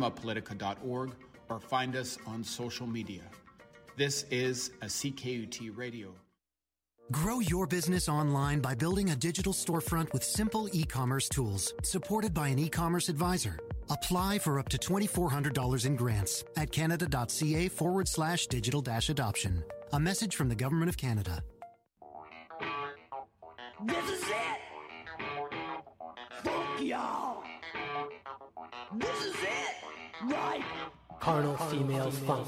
ultimapolitica.org or find us on social media. This is a CKUT Radio. Grow your business online by building a digital storefront with simple e-commerce tools, supported by an e-commerce advisor. Apply for up to $2,400 in grants at canada.ca/digital-adoption. A message from the Government of Canada. This is it! Fuck y'all! This is it! Right! Carnal female funk.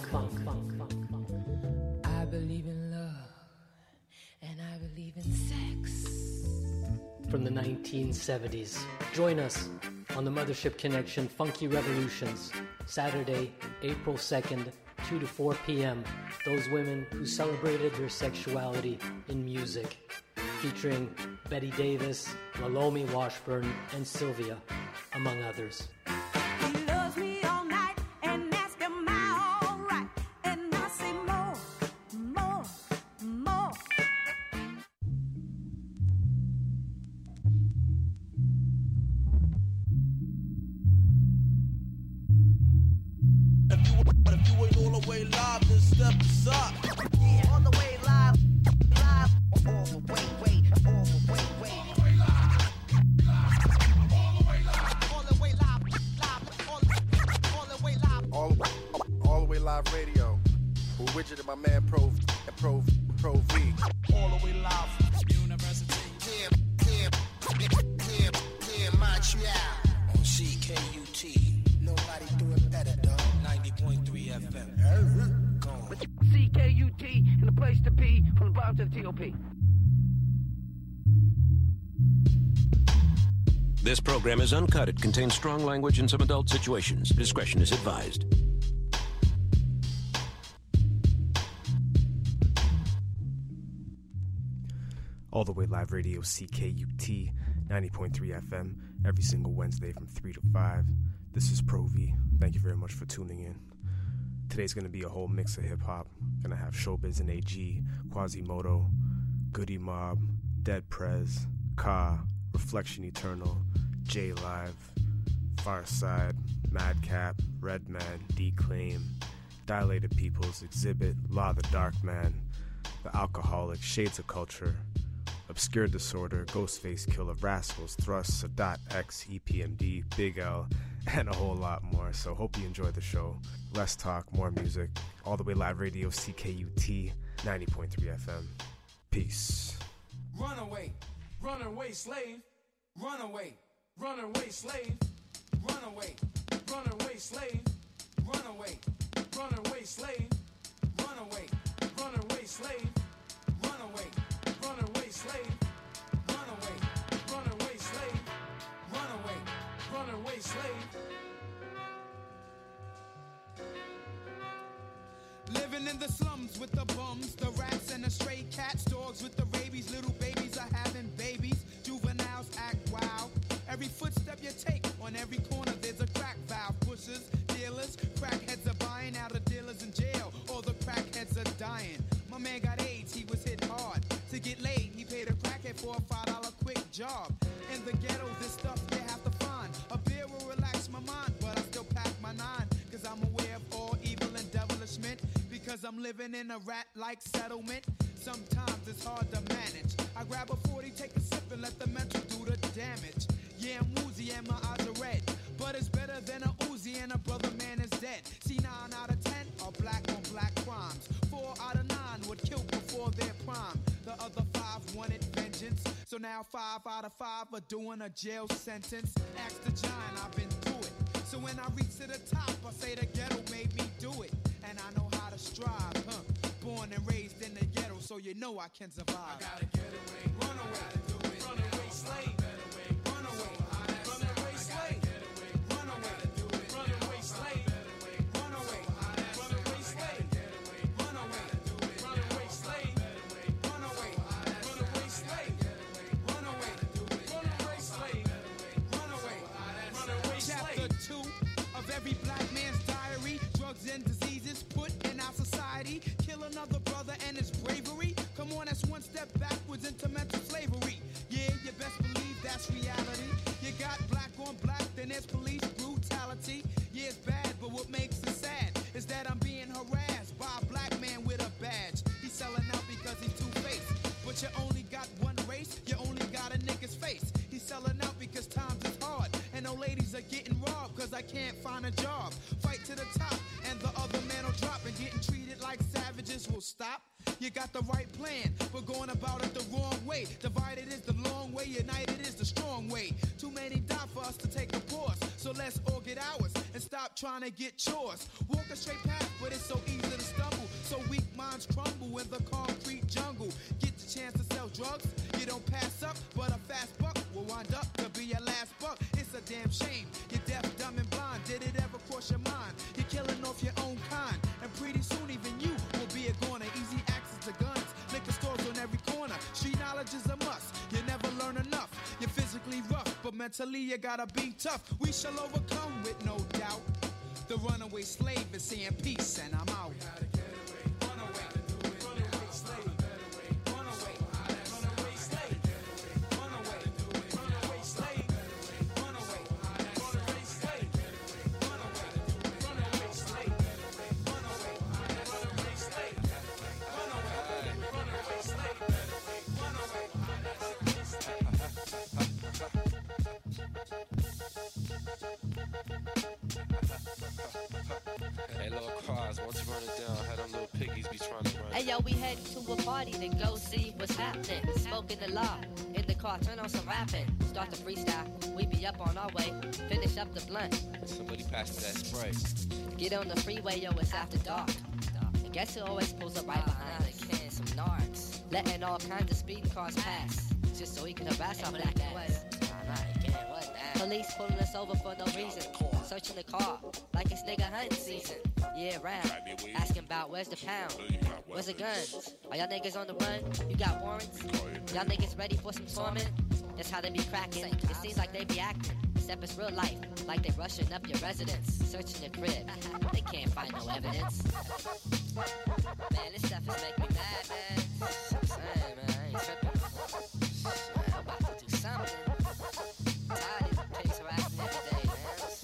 I believe in love, and I believe in sex. From the 1970s. Join us on the Mothership Connection Funky Revolutions, Saturday, April 2nd, 2 to 4 p.m. Those women who celebrated their sexuality in music. Featuring Betty Davis, Lalomi Washburn, and Sylvia, among others. He loves me all night and asks am I all right? And I say more, more, more. If you ain't all the way live, then step us up. Yeah, all the way live, live. All the way, all the way, all the way live. All the way live, all the way live. All the way live radio. With Widget and my man Pro V. All the way live. University. Montreal. On CKUT. Nobody do it better, dog. 90.3 FM. CKUT and the place to be from the bottom to the TOP. This program is uncut. It contains strong language and some adult situations. Discretion is advised. All the way live radio, CKUT 90.3 FM, every single Wednesday from 3 to 5. This is Pro V. Thank you very much for tuning in. Today's going to be a whole mix of hip-hop. Going to have Showbiz and AG, Quasimoto, Goody Mob, Dead Prez, Ka, Reflection Eternal, J Live, Farside, Madcap, Redman, Declaim, Dilated Peoples, Exhibit, Law the Dark Man, The Alcoholic, Shades of Culture, Obscure Disorder, Ghostface Killer, Rascals, Thrust, Sadat X, EPMD, Big L, and a whole lot more. So hope you enjoy the show. Less talk, more music. All the way live radio, CKUT 90.3 FM. Peace. Runaway, runaway slave, runaway, runaway slave, runaway, runaway slave, runaway, runaway slave, runaway, runaway slave, runaway, runaway slave, runaway, runaway slave, runaway, runaway slave. Living in the slums with the bums, the rats and the stray cats, dogs with the rabies, little babies are having babies, juveniles act wild. Every footstep you take, on every corner there's a crack valve. Pushers, dealers, crackheads are buying out of dealers in jail, all the crackheads are dying. My man got AIDS, he was hit hard. To get laid, he paid a crackhead for a $5 quick job. In the ghetto, this stuff you have to find. A beer will relax my mind, but I still pack my 9, cause I'm aware of all evil and devilishment. Because I'm living in a rat-like settlement. Sometimes it's hard to manage. I grab a 40, take a sip and let the mental do the damage. Yeah, I'm woozy and my eyes are red, but it's better than a Uzi and a brother man is dead. See, 9 out of 10 are black on black crimes. 4 out of 9 would kill before their prime. The other 5 wanted vengeance, so now 5 out of 5 are doing a jail sentence. Ask the giant, I've been through it. So when I reach to the top, I say the ghetto made me do it. And I know how to strive, Born and raised in the ghetto, so you know I can survive. I gotta get away, run away, do it. Runaway slave, run away, runaway slave, run away, do it. Runaway slave, run away, runaway slave, run away, do it. Runaway slave, run away, runaway slave, run away, do it. Runaway slave, run away, runaway slave. Chapter 2 of every black man's diary, drugs and diseases put in our society. Kill another brother and his bravery. Come on, that's one step backwards into mental slavery. Yeah, you best believe that's reality. You got black on black, then there's police brutality. Yeah, it's bad you only got one race, you only got a nigga's face. He's selling out because times is hard, and old ladies are getting robbed cause I can't find a job. Fight to the top, and the other man will drop, and getting treated like savages will stop. You got the right plan, but going about it the wrong way. Divided is the long way, united is the strong way. Too many die for us to take a pause, so let's all get ours and stop trying to get chores. Walk a straight path, but it's so easy to stumble, so weak minds crumble in the concrete jungle. Get the chance to sell drugs, you don't pass up, but a fast buck will wind up to be your last buck. It's a damn shame, you're deaf, dumb, and blind. Did it ever cross your mind? You're killing off your own kind, and pretty soon even you will be a goner. Easy access to guns, liquor stores on every corner. Street knowledge is a must, you never learn enough. You're physically rough, but mentally you gotta be tough. We shall overcome with no doubt. The runaway slave is saying peace, and I'm out. Hey, little cars, once you run it down, how them little piggies be trying to run. Hey yo, we heading to a party to go see what's happening. Smoking the law in the car, turn on some rapping. Start the freestyle, we be up on our way. Finish up the blunt. Somebody pass me that spray. Get on the freeway, yo, it's after dark. And guess who always pulls up right behind the can? Some narcs. Letting all kinds of speeding cars pass, just so he can harass our black ass. Police pulling us over for no reason. Searching the car like it's nigga hunting season. Yeah, round. Asking about where's the pound? Where's the guns? Are y'all niggas on the run? You got warrants? Y'all niggas ready for some torment? That's how they be cracking. It seems like they be acting, except it's real life. Like they rushing up your residence, searching the crib. They can't find no evidence. Man, this stuff is making me mad, man. Hey, man, I ain't tripping. I'm about to do something. Tired of these pigs harassing every day, man.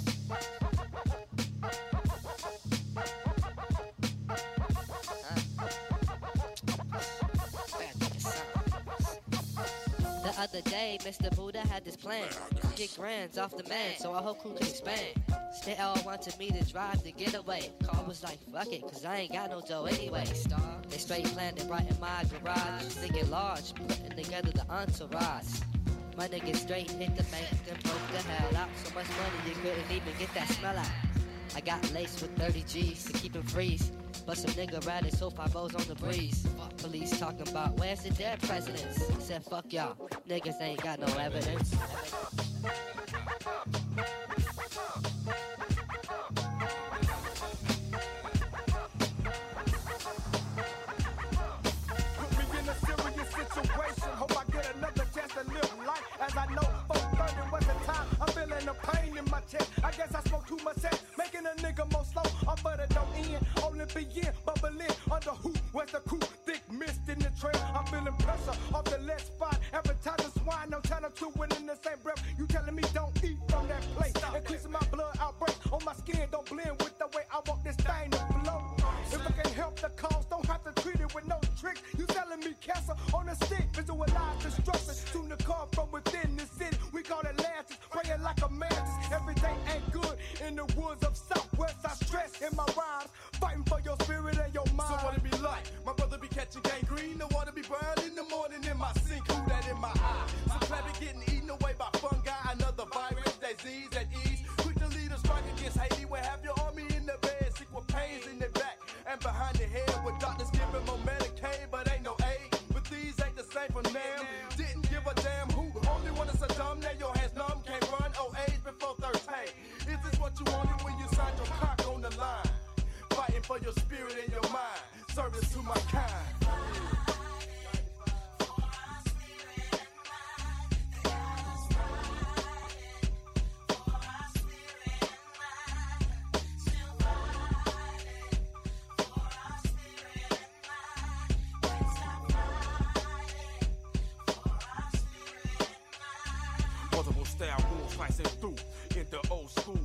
The other day, Mr. Buddha had this plan. Get grands off the man, so our whole crew could expand. They all wanted me to drive the getaway. Car was like, fuck it, cause I ain't got no dough anyway. They straight planned it right in my garage. Thinking large, putting together the entourage. My niggas straight hit the bank, then broke the hell out. So much money you couldn't even get that smell out. I got laced with 30 G's to keep him freeze. But some nigga riding so 5-0s on the breeze. Police talking about where's the dead presidents. Said fuck y'all, niggas ain't got no evidence. Put me in a serious situation. Hope I get another chance to live life. As I know, 4:30 was the time. I'm feeling the pain in my chest. I guess I smoke too much sex, making a nigga more slow. I'm but it don't end, only begin, bubbling under who? Where's the coup? Thick mist in the trail. I'm feeling pressure off the left spot. Appetizer swine, no time to win in the same breath. You telling me don't eat from that plate? Increasing my blood outbreak on my skin, don't blend with the way I want this thing to flow. If I can help the cause, don't have to treat it with no tricks. You telling me cancer on a stick, visualize destruction. Soon to come from within the city. We call it lances, praying like a mantis. Every day ain't good in the woods of Southwest. I stress in my rhymes, fighting for your spirit and your mind. So what it be like? My brother be catching gangrene, the water be brown in the morning in my sink. Who that in my eye? Some clever getting eaten away by fungi, another virus, disease at ease. Quick to lead a strike against Haiti, where have your army in the bed, sick with pains in their back and behind their head, with doctors giving more Medicaid, but ain't no aid. But these ain't the same from them. Didn't give a damn who. Only one is a dumb. Now your hands numb, can't run. Oh, age before 13. Is this what you wanted when you signed your cock on the line? Fighting for your spirit and your mind. Service to my kind. Multiple style rules slicing through in the old school.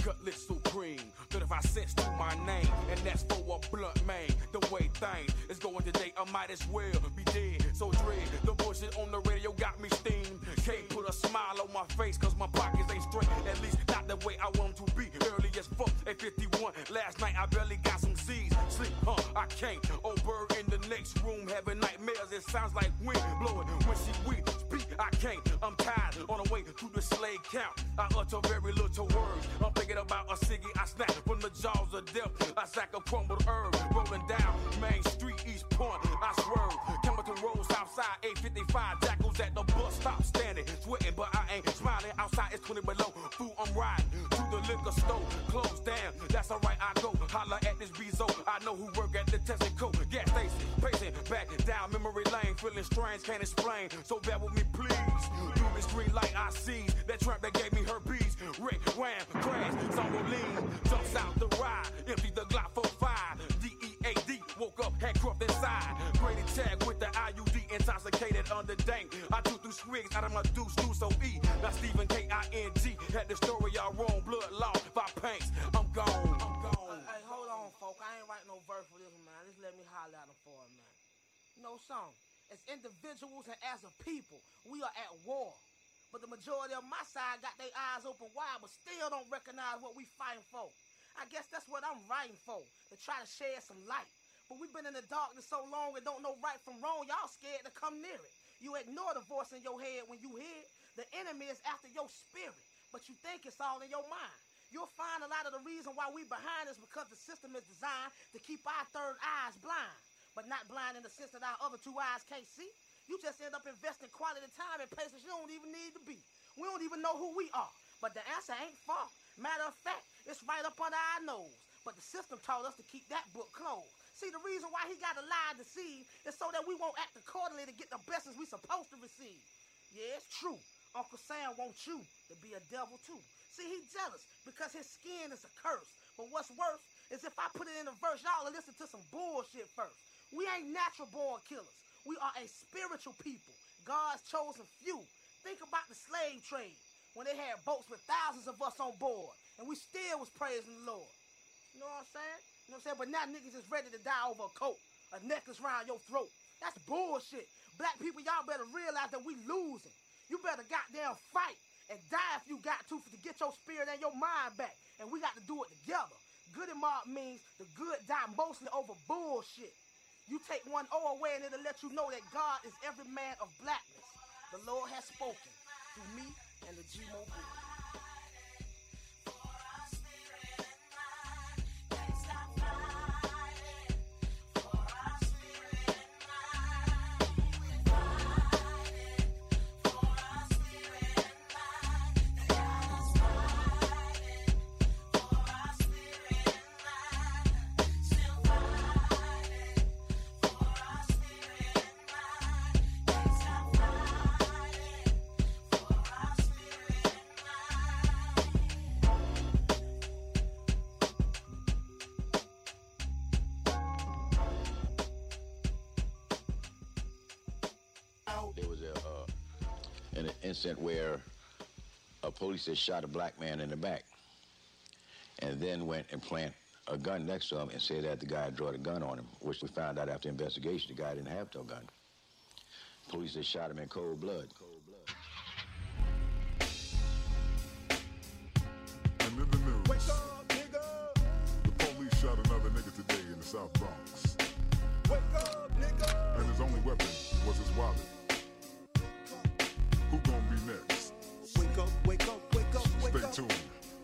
Cutlass supreme, 35 cents to my name, and that's for a blunt man. The way things is going today, I might as well be dead. So dread, the bullshit on the radio got me steamed. Can't put a smile on my face, cause my pockets ain't straight. At least not the way I want to be. Early as fuck at 51. Last night I barely got some Z's. Sleep, I can't. Old bird in the next room having nightmares. It sounds like wind blowing when she weak. Speak, I can't. I'm tired on the way to the slave camp. I utter very little words. I'm thinking about a ciggy I snap from the jaws of death. A sack of crumbled herb rolling down Main Street, East Point. I swerve. Campbellton Road, Southside, 855. Jackals at the bus stop standing, sweating, but I ain't smiling. Outside it's 20 below. Food I'm riding to the liquor store. Closed down. That's alright. I go holla at this Bezo. I know who work at the Tesco gas station. Pacing back down memory lane, feeling strange, can't explain. So bear with me, please. Through this green light I see that tramp that gave me herpes. Rick, wham, crash, Zomboline jumps out the ride, empty the Glock 45. DEAD woke up, handcuffed inside. Grady tag with the IUD, intoxicated under dank. I took through swigs out of my deuce, so E. Not Stephen K-I-N-G. Had the story all wrong, blood lost by Panks. I'm gone. Hey, hold on, folk. I ain't writing no verse for this one, man. Just let me holler at them for it, man. You know something? As individuals and as a people, we are at war. But the majority of my side got their eyes open wide, but still don't recognize what we fighting for. I guess that's what I'm writing for, to try to shed some light. But we've been in the darkness so long and don't know right from wrong, y'all scared to come near it. You ignore the voice in your head when you hear it. The enemy is after your spirit, but you think it's all in your mind. You'll find a lot of the reason why we behind is because the system is designed to keep our third eyes blind, but not blind in the sense that our other two eyes can't see. You just end up investing quality time in places you don't even need to be. We don't even know who we are, but the answer ain't far. Matter of fact, it's right up under our nose, but the system taught us to keep that book closed. See, the reason why he got to lie and deceive is so that we won't act accordingly to get the blessings we supposed to receive. Yeah, it's true. Uncle Sam wants you to be a devil too. See, he jealous because his skin is a curse. But what's worse is if I put it in a verse, y'all will listen to some bullshit first. We ain't natural born killers. We are a spiritual people, God's chosen few. Think about the slave trade when they had boats with thousands of us on board, and we still was praising the Lord. You know what I'm saying? You know what I'm saying? But now niggas is ready to die over a coat, a necklace around your throat. That's bullshit. Black people, y'all better realize that we losing. You better goddamn fight and die if you got to get your spirit and your mind back. And we got to do it together. Good and mob means the good die mostly over bullshit. You take one O away and it'll let you know that God is every man of blackness. The Lord has spoken through me and the G-Mo Group. There was an incident where a police had shot a black man in the back and then went and planted a gun next to him and said that the guy had drawn a gun on him, which we found out after investigation the guy didn't have no gun. Police had shot him in cold blood. And in the news, wake up, nigga. The police shot another nigga today in the South Bronx. Wake up, nigga. And his only weapon was his wallet. Who gonna be next? Wake up, wake up, wake up, wake up. Stay tuned.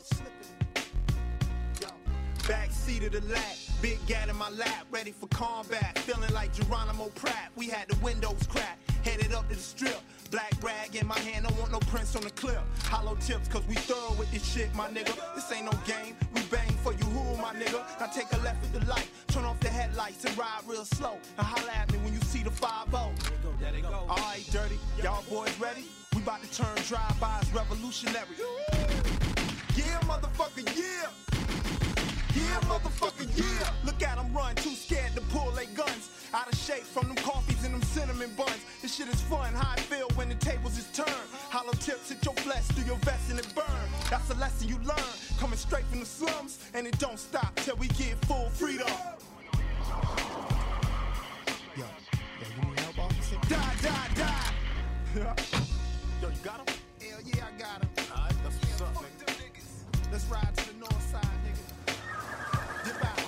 Back seat of the lap, big gat in my lap, ready for combat. Feeling like Geronimo Pratt. We had the windows cracked, headed up to the strip. Black rag in my hand, don't want no prints on the clip. Hollow tips, cause we thorough with this shit, my nigga. This ain't no game, we bang for you, who, my nigga? Now take a left at the light, turn off the headlights and ride real slow. Now holla at me when you see the 5-0. There they go. Alright, dirty, y'all boys ready? We about to turn drive-bys revolutionary. Yeah, motherfucker, yeah! Yeah, motherfucker, yeah! Look at them run, too scared to pull their guns. Out of shape from them coffees and them cinnamon buns. This shit is fun, how I feel when the tables is turned. Hollow tips hit your flesh through your vest and it burn. That's a lesson you learn, coming straight from the slums. And it don't stop till we get full freedom. Yo, you need help, officer? Die. Yo, you got him? Hell yeah, I got him. Alright, that's what's up, nigga. Let's ride to the north side, nigga. Dip out.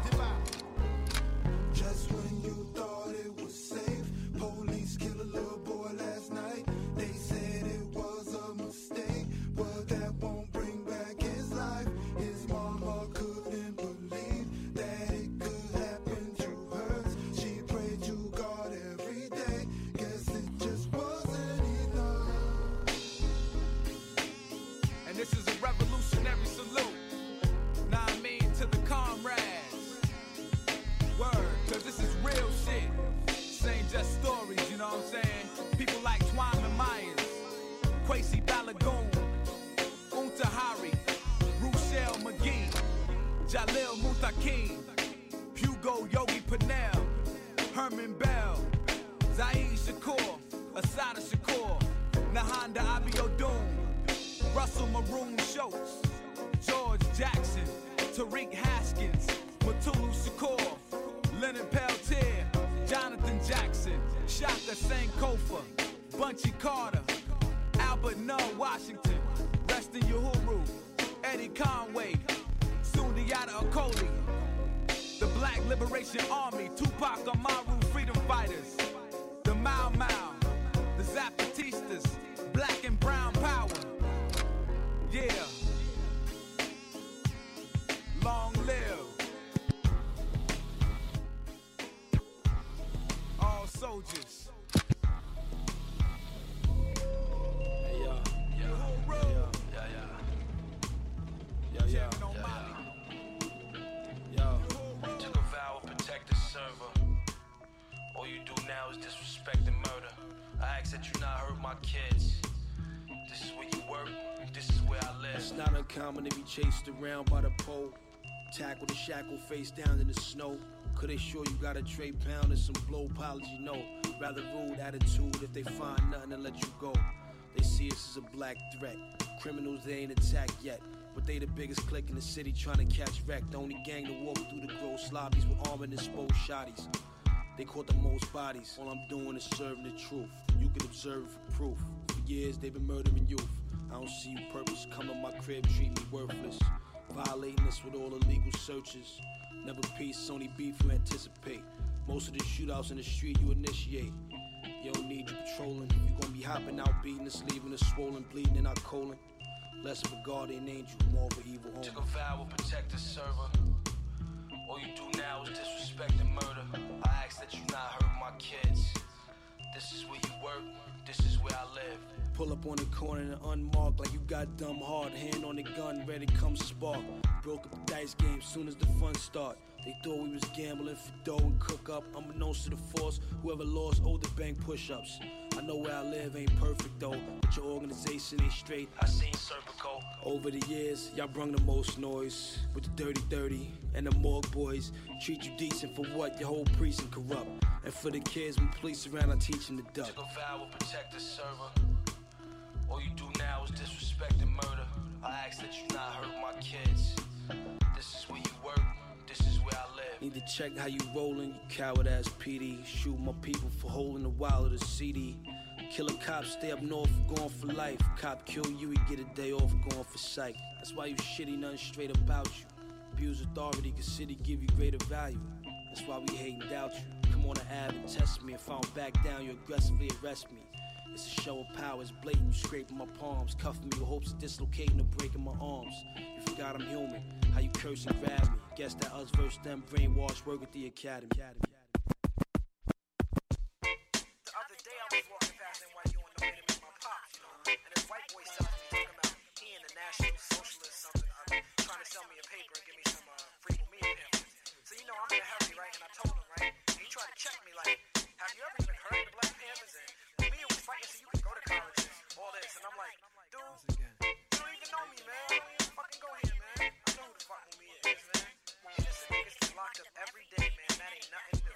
Just when you thought it was safe, police killed a little boy last night. They said it was a mistake, but that won't bring back his life. His mama couldn't believe that it could happen to her. She prayed to God every day. Guess it just wasn't enough. And this is a revolutionary salute. Nah, I mean to the comrades. Word, cause this is real shit. This ain't just stories, you know what I'm saying? People like Twyman Myers, Kwesi Balagoon, Untahari, Ruchelle McGee, Jalil Muntaqim, Hugo Yogi Panel, Herman Bell, Zaid Shakur, Asada Shakur, Nahanda Abiodun, Russell Maroon Schultz, George Jackson, Tariq Haskins, Matulu Shakur, Leonard Peltier, Jonathan Jackson, Shaka Sankofa, Bunchy Carter, Albert Null Washington, Reston Uhuru, Eddie Conway, Sundiata Acoli, the Black Liberation Army, Tupac Amaru Freedom Fighters, the Mau Mau, the Zapatistas, Black and Brown Power. Yeah. Long live all soldiers. Hey, yo. Yeah. Took a vow to protect the server. All you do now is disrespect and murder. I ask that you not hurt my kids. This is where you work, this is where I live. It's not uncommon to be chased around by the pole. Tackle the shackle face down in the snow. Could they sure you got a tray pound and some blow apology? No, rather rude attitude if they find nothing and let you go. They see us as a black threat. Criminals they ain't attacked yet, but they the biggest clique in the city trying to catch wreck. The only gang to walk through the gross lobbies with armored and exposed shotties. They caught the most bodies. All I'm doing is serving the truth. You can observe for proof. For years they've been murdering youth. I don't see you purpose. Come to my crib, treat me worthless. Violating us with all illegal searches. Never peace, only beef you anticipate. Most of the shootouts in the street you initiate. You don't need you patrolling. You gonna be hopping out, beating us, leaving us swollen, bleeding in our colon. Less of a guardian angel, more of an evil owner. Took a vow to protect the server. All you do now is disrespect and murder. I ask that you not hurt my kids. This is where you work, this is where I live. Pull up on the corner and unmarked like you got dumb hard. Hand on the gun, ready come spark. Broke up the dice game soon as the fun start. They thought we was gambling for dough and cook up. Unbeknownst to the force, whoever lost owed the bank push-ups. I know where I live ain't perfect though, but your organization ain't straight. I seen Serpico. Over the years, y'all brung the most noise with the dirty and the morgue boys. Treat you decent for what? Your whole precinct corrupt. And for the kids, when police around, I teach them to duck. Took a vow to protect the server. All you do now is disrespect and murder. I ask that you not hurt my kids. This is where you work, this is where I live. Need to check how you rollin', you coward ass PD. Shoot my people for holding the wallet of the CD. Kill a cop, stay up north, going for life. Cop kill you, he get a day off, going for psych. That's why you shitty, nothing straight about you. Abuse authority, cause city give you greater value. That's why we hate and doubt you. Come on the Ave and test me. If I don't back down, you aggressively arrest me. It's a show of power, it's blatant, you scraping my palms. Cuffing me with hopes of dislocating or breaking my arms. You forgot I'm human, how you curse and grab me. Guess that us versus them brainwash work at the academy. The other day I was walking past NYU on the way to meet my pops, you know, and this white boy started talking about he in the National Socialist something, trying to sell me a paper and give me some freedom media pamphlets. So you know I'm in a hurry, right? And I told him, right? And he tried to check me like, have you ever even heard of the Black Panthers? And me was fighting so you can go to college and all this, and I'm like, dude, you don't even know me, man. I don't even fucking go here, man. I know who the fuck me is, man. Innocent niggas get locked up every day, man. That ain't nothing new.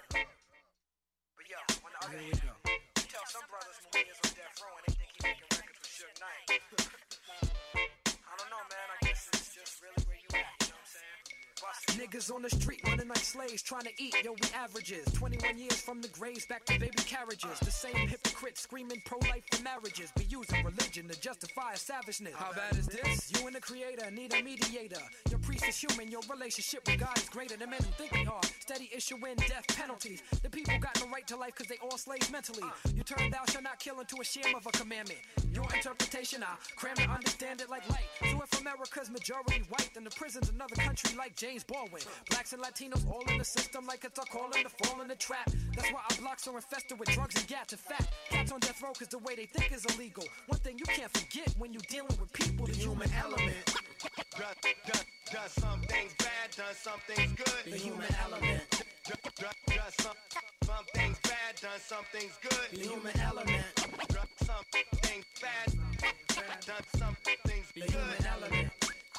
niggas on the street running like slaves trying to eat. Yo, we averages 21 years from the graves back to baby carriages. The same hypocrites screaming pro-life for marriages, be using religion to justify a savageness. How bad is this? You and the creator need a mediator. Your priest is human, your relationship with God is greater than men who think they are. Steady issuing death penalties. The people got no right to life because they all slaves mentally. You turn thou shalt not kill into a sham of a commandment. Your interpretation, I cram to understand it like light. So if America's majority white, then the prison's another country like James Baldwin. Blacks and Latinos all in the system like it's a calling to fall in the trap. That's why our blocks are infested with drugs and gats. In fact, cats on death row cause the way they think is illegal. One thing you can't forget when you're dealing with people, the human element. Done some things bad, done some things good. The human element. Done some things bad, done some things good. The human element. Done some things bad, done some things good. The human element.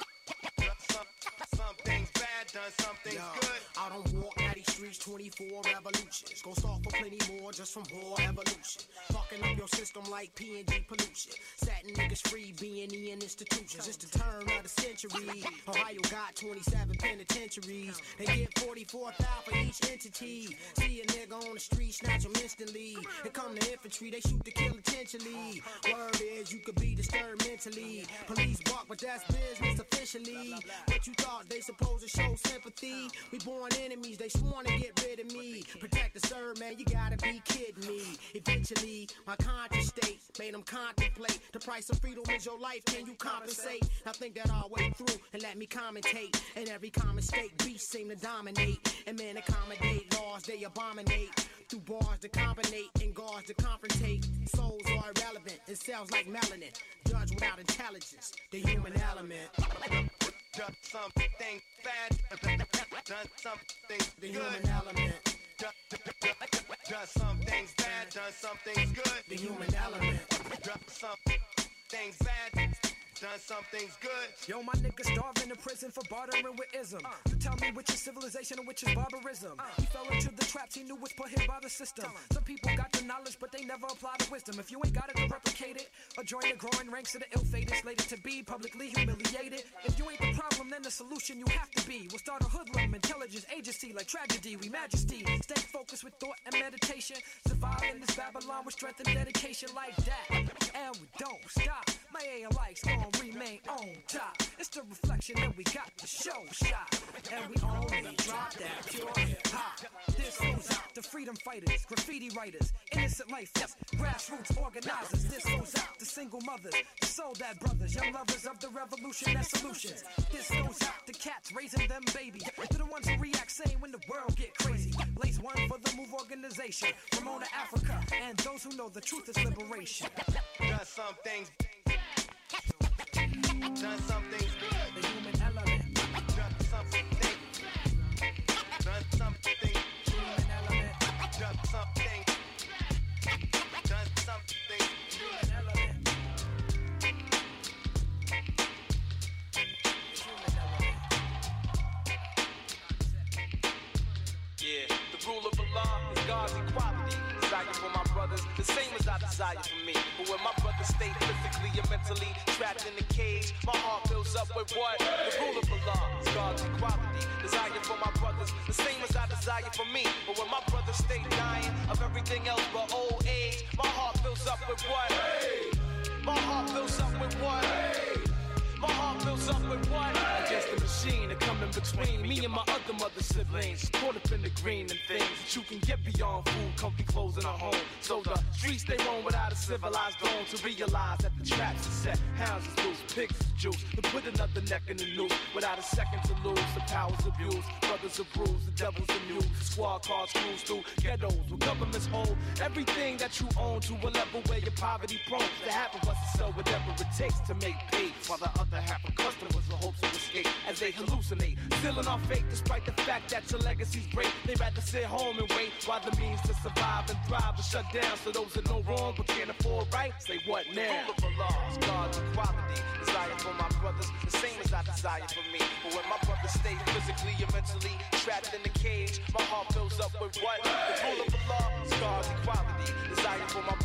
Some things bad, done some things good. I don't walk out these streets 24 revolutions. Go start for plenty more just from raw evolution. Fucking up your system like P&G pollution. Setting niggas free, B&E and institutions. It's the turn of the century. Ohio got 27 penitentiaries. They get 44,000 for each entity. See a nigga on the street, snatch him instantly. Here come the infantry, they shoot to kill intentionally. Word is you could be disturbed mentally. Police bark, but that's business officially. What you thought they supposed to show sympathy? We born enemies, they sworn to get rid of me. Protect the serve, man, you gotta be kidding me. Eventually, my conscious state made them contemplate. The price of freedom is your life, can you compensate? Now think that all way through and let me commentate. In every common state, beasts seem to dominate. And men accommodate laws, they abominate. Through bars to combinate and guards to confrontate. Souls are irrelevant, it sounds like melanin. Judge without intelligence, the human element. Done something bad, done something good. The human element. Done some things bad, done some things good. The human element. Done some things bad, done some things good. Yo, my niggas starving in prison for bartering with ism. You tell me which is civilization and which is barbarism. He fell into the traps he knew was put here by the system. Some people got the knowledge, but they never apply the wisdom. If you ain't got it, to replicate it. Or join the growing ranks of the ill-fated, slated to be publicly humiliated. If you ain't the problem, then the solution you have to be. We'll start a hoodlum intelligence agency like tragedy. We majesty. Stay focused with thought and meditation. Survive in this Babylon with strength and dedication like that. And we don't stop. My A likes gon' remain on top. It's the reflection that we got the show shot. And we only drop that pure hip-hop. This goes out to freedom fighters, graffiti writers, innocent life, yes, grassroots organizers. This goes out to single mothers, to soul dad brothers, young lovers of the revolution and solutions. This goes out to cats raising them babies, to the ones who react sane when the world get crazy. Blaze one for the Move organization, Ramona Africa, and those who know the truth is liberation. Done some things. Done some things good. The human element. Done something. Done something. Human element. Done something. Done something. Human element. Yeah, the rule of Allah is God's equality. Desire for my brothers, the same as I desire for me. But when my brothers stay physically and mentally trapped in the cage, my heart fills up with what? The rule of Allah is God's equality. Desire for my brothers, the same as I desire for me. But when my brothers stay dying of everything else but old age, my heart fills up with what? My heart fills up with what? My heart fills up with what? Against the machine that come in between me and my other mother siblings. Caught up in the green and things that you can get beyond food, comfy clothes, and a home. So the streets they roam without a civilized dome to realize that the traps are set, hounds is loose, pigs is juice. To put another neck in the noose without a second to lose. The powers abused, brothers are bruised, the devil's amused. Squad cars cruise through ghettos where governments hold everything that you own to a level where you're poverty prone. The half of us to sell whatever it takes to make pay, while the other half of customers with hopes of escape as they hallucinate, stealing our faith despite the fact that your legacy's great. They rather sit home and wait while the means to survive and thrive are shut down. So those that know wrong but can't afford right, say what now? The rule of Allah is God's equality. Desire for my brothers, the same as I desire for me. But when my brothers stay physically and mentally trapped in the cage, my heart fills up with what? The rule of Allah is God's equality. Desire for my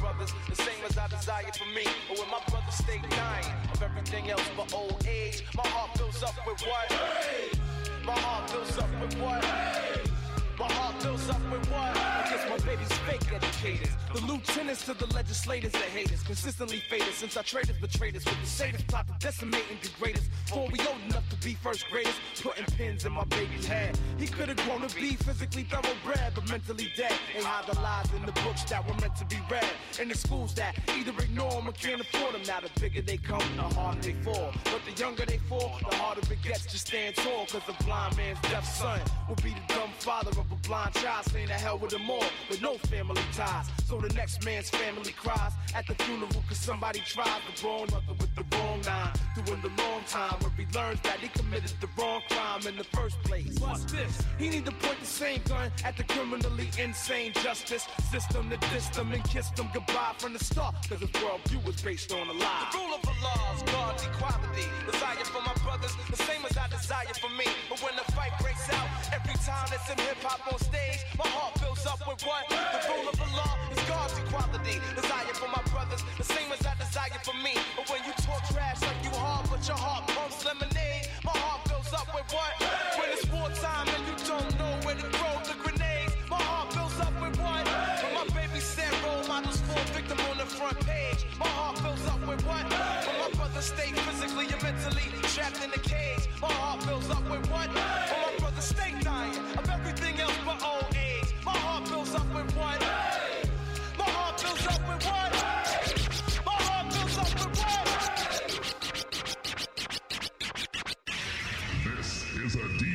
brothers, the same as I desire for me. But when my brothers stay dying of everything else but old age, my heart fills up with what? My heart fills up with what? My heart fills up with what? I guess my baby's fake educators. The lieutenants to the legislators and haters. Consistently faded since our traitors betrayed us. With the sadist plot to decimate and degrade us. Before we old enough to be first graders. Putting pins in my baby's head. He could have grown to be physically thoroughbred, but mentally dead. They hide the lies in the books that were meant to be read. In the schools that either ignore them or can't afford them. Now the bigger they come, the harder they fall. But the younger they fall, the harder it gets to stand tall. Cause the blind man's deaf son will be the dumb father of a blind child, saying the hell with them all, with no family ties. So the next man's family cries at the funeral cause somebody tried the wrong mother with the wrong nine. Doing the long time where he learns that he committed the wrong crime in the first place. What's this? He need to point the same gun at the criminally insane justice system to diss them and kiss them goodbye from the start. Cause his worldview was based on a lie. The rule of the law is God's equality. Desire for my brothers, the same as I desire for me. But when the fight breaks out, every time there's some hip-hop on stage, my heart fills up with what? The rule of the law is God's equality. Desire for my brothers, the same as I desire for me. But when you talk trash like you hard, but your heart pumps lemonade, my heart fills up with what? When it's wartime and you don't know where to throw the grenades, my heart fills up with what? When my baby said role models fall victim on the front page, my heart fills up with what? When my brothers stay physically and mentally trapped in a cage, my heart fills up with what? When my brothers stay dying of everything else but old age, my heart fills up with what? My heart fills up with what? My heart fills up with what? This is a